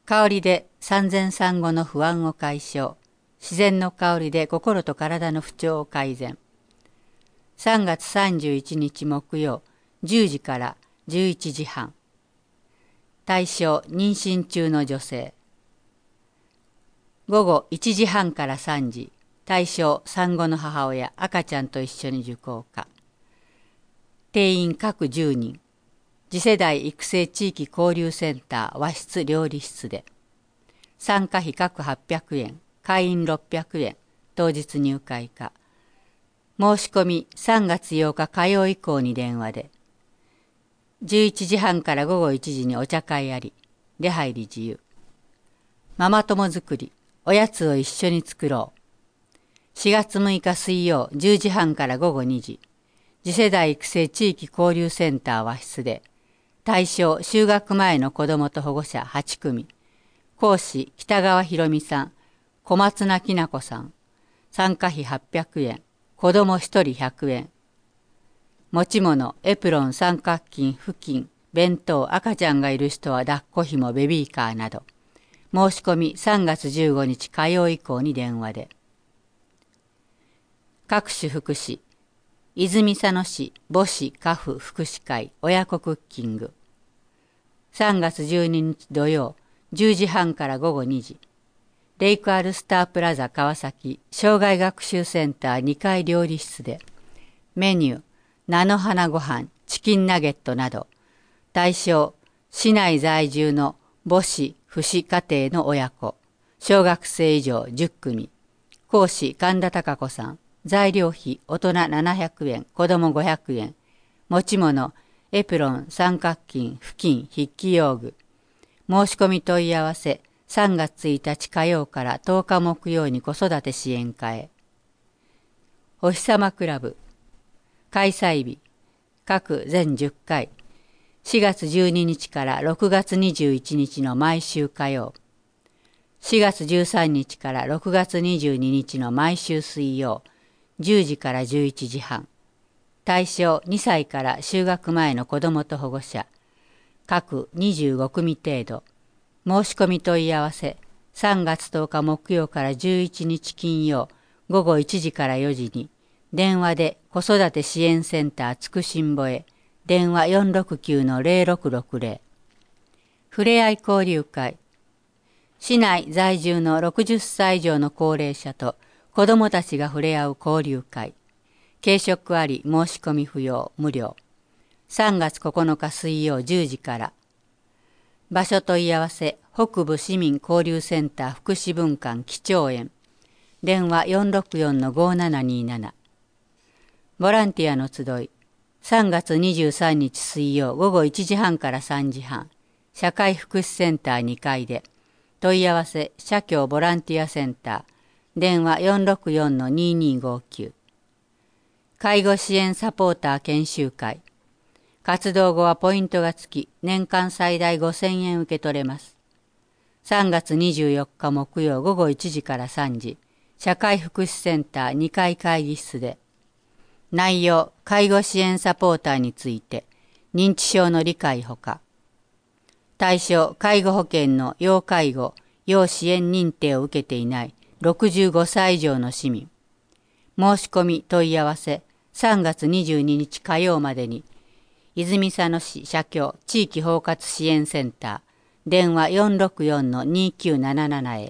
香りで産前産後の不安を解消。自然の香りで心と体の不調を改善。3月31日木曜、10時から11時半。対象、妊娠中の女性。午後1時半から3時。対象、産後の母親、赤ちゃんと一緒に受講可。定員各10人。次世代育成地域交流センター和室料理室で。参加費各800円、会員600円、当日入会可。申し込み3月8日火曜以降に電話で。11時半から午後1時にお茶会あり、出入り自由。ママ友作り、おやつを一緒に作ろう。4月6日水曜10時半から午後2時。次世代育成地域交流センター和室で。対象、就学前の子どもと保護者8組。講師、北川博美さん、小松菜きな子さん。参加費800円。子ども1人100円。持ち物、エプロン、三角巾、布巾、弁当、赤ちゃんがいる人は抱っこ紐、ベビーカーなど。申し込み3月15日火曜以降に電話で。各種福祉。泉佐野市母子家父福祉会親子クッキング。3月12日土曜10時半から午後2時。レイクアルスタープラザ川崎障害学習センター2階料理室で。メニュー、菜の花ご飯、チキンナゲットなど。対象、市内在住の母子父子家庭の親子。小学生以上10組。講師神田孝子さん。材料費大人700円、子供500円。持ち物、エプロン、三角巾、布巾、筆記用具。申し込み問い合わせ、3月1日火曜から10日木曜に子育て支援課へ。お日様クラブ。開催日、各全10回。4月12日から6月21日の毎週火曜。4月13日から6月22日の毎週水曜。10時から11時半。対象2歳から就学前の子どもと保護者。各25組程度。申し込み問い合わせ。3月10日木曜から11日金曜午後1時から4時に。電話で子育て支援センターつくしんぼへ。電話 469-0660。ふれあい交流会。市内在住の60歳以上の高齢者と子どもたちが触れ合う交流会。軽食あり、申し込み不要、無料。3月9日水曜10時から。場所問い合わせ、北部市民交流センター福祉文館基調園。電話 464-5727。ボランティアの集い。3月23日水曜午後1時半から3時半。社会福祉センター2階で。問い合わせ、社協ボランティアセンター。電話 464-2259。介護支援サポーター研修会。活動後はポイントがつき、年間最大5000円受け取れます。3月24日木曜午後1時から3時、社会福祉センター2階会議室で。内容、介護支援サポーターについて、認知症の理解ほか。対象、介護保険の要介護、要支援認定を受けていない65歳以上の市民。申し込み問い合わせ3月22日火曜までに泉佐野市社協地域包括支援センター電話 464-2977 へ。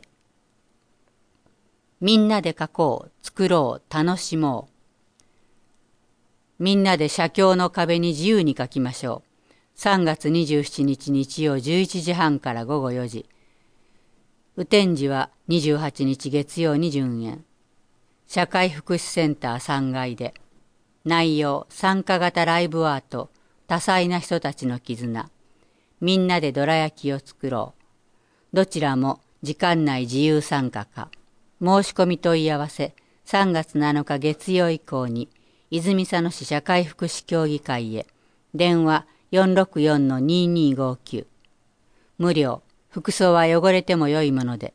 みんなで書こう、作ろう、楽しもう。みんなで社協の壁に自由に書きましょう。3月27日日曜11時半から午後4時。雨天時は28日月曜に順延。社会福祉センター3階で。内容、参加型ライブアート、多彩な人たちの絆。みんなでどら焼きを作ろう。どちらも時間内自由参加か。申し込み問い合わせ、3月7日月曜以降に、泉佐野市社会福祉協議会へ。電話 464-2259。無料。服装は汚れても良いもので。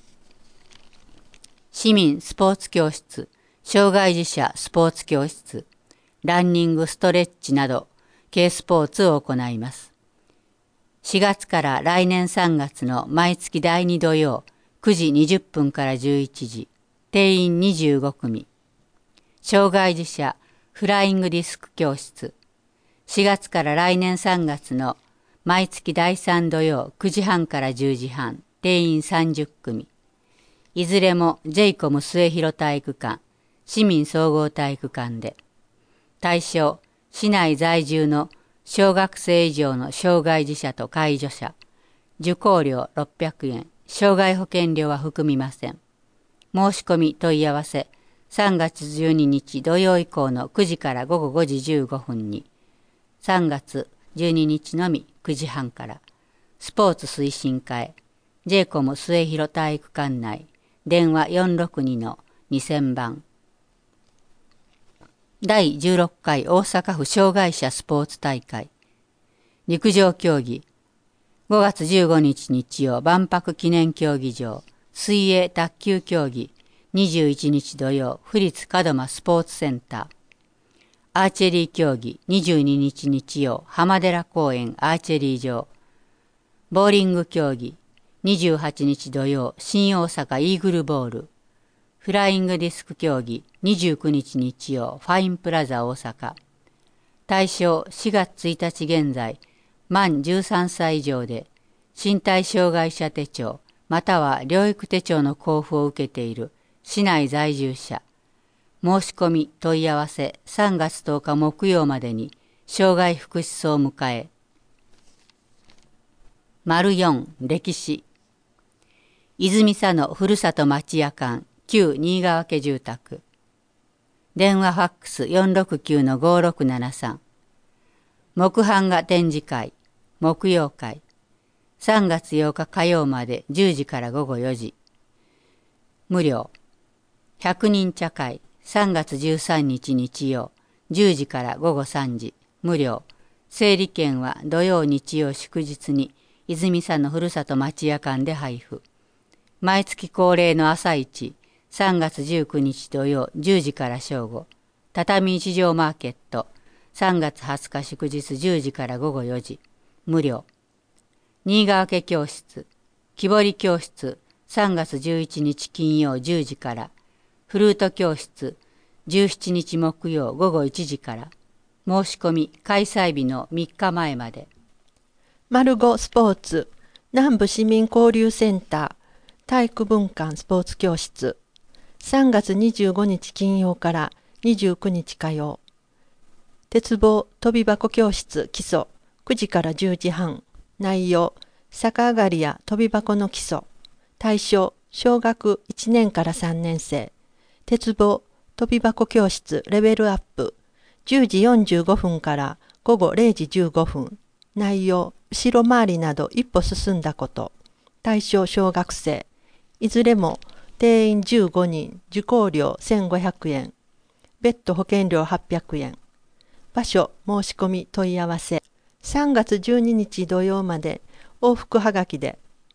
市民スポーツ教室、障害児者スポーツ教室、ランニングストレッチなど、軽スポーツを行います。 4月から来年3月の毎月第2土曜9時20分から11時、定員25組。障害児者フライングディスク教室。4月から来年3月の毎月第3土曜9時半から10時半、定員30組。いずれもジェイコム末広体育館、市民総合体育館で。対象、市内在住の小学生以上の障害児者と介助者。受講料600円、障害保険料は含みません。申し込み問い合わせ、3月12日土曜以降の9時から午後5時15分に、3月12日のみ9時半から、スポーツ推進課へ、ジェイコム末広体育館内、電話462-2000番。第16回大阪府障害者スポーツ大会。陸上競技。5月15日日曜万博記念競技場。水泳卓球競技。21日土曜府立門真スポーツセンター。アーチェリー競技。22日日曜浜寺公園アーチェリー場。ボーリング競技。28日土曜新大阪イーグルボール。フライングディスク競技29日日曜ファインプラザ大阪。対象4月1日現在満13歳以上で身体障害者手帳または療育手帳の交付を受けている市内在住者。申し込み問い合わせ3月10日木曜までに障害福祉総務課へ。4歴史。泉佐野ふるさと町屋館旧新川家住宅。電話ファックス 469-5673。木版画展示会、木曜会。3月8日火曜まで10時から午後4時。無料。100人茶会、3月13日日曜、10時から午後3時。無料。整理券は土曜日曜祝日に泉佐野ふるさと町屋館で配布。毎月恒例の朝市、3月19日土曜10時から正午。畳市場マーケット、3月20日祝日10時から午後4時。無料。新川家教室、木彫り教室、3月11日金曜10時から。フルート教室、17日木曜午後1時から。申し込み開催日の3日前まで。 5スポーツ、南部市民交流センター、体育文館スポーツ教室。3月25日金曜から29日火曜。鉄棒飛び箱教室基礎9時から10時半。内容、逆上がりや飛び箱の基礎。対象、小学1年から3年生。鉄棒飛び箱教室レベルアップ。10時45分から午後0時15分。内容、後ろ回りなど一歩進んだこと。対象、小学生。いずれも定員15人、受講料1500円。別途保険料800円。場所、申し込み問い合わせ。3月12日土曜まで往復はがきで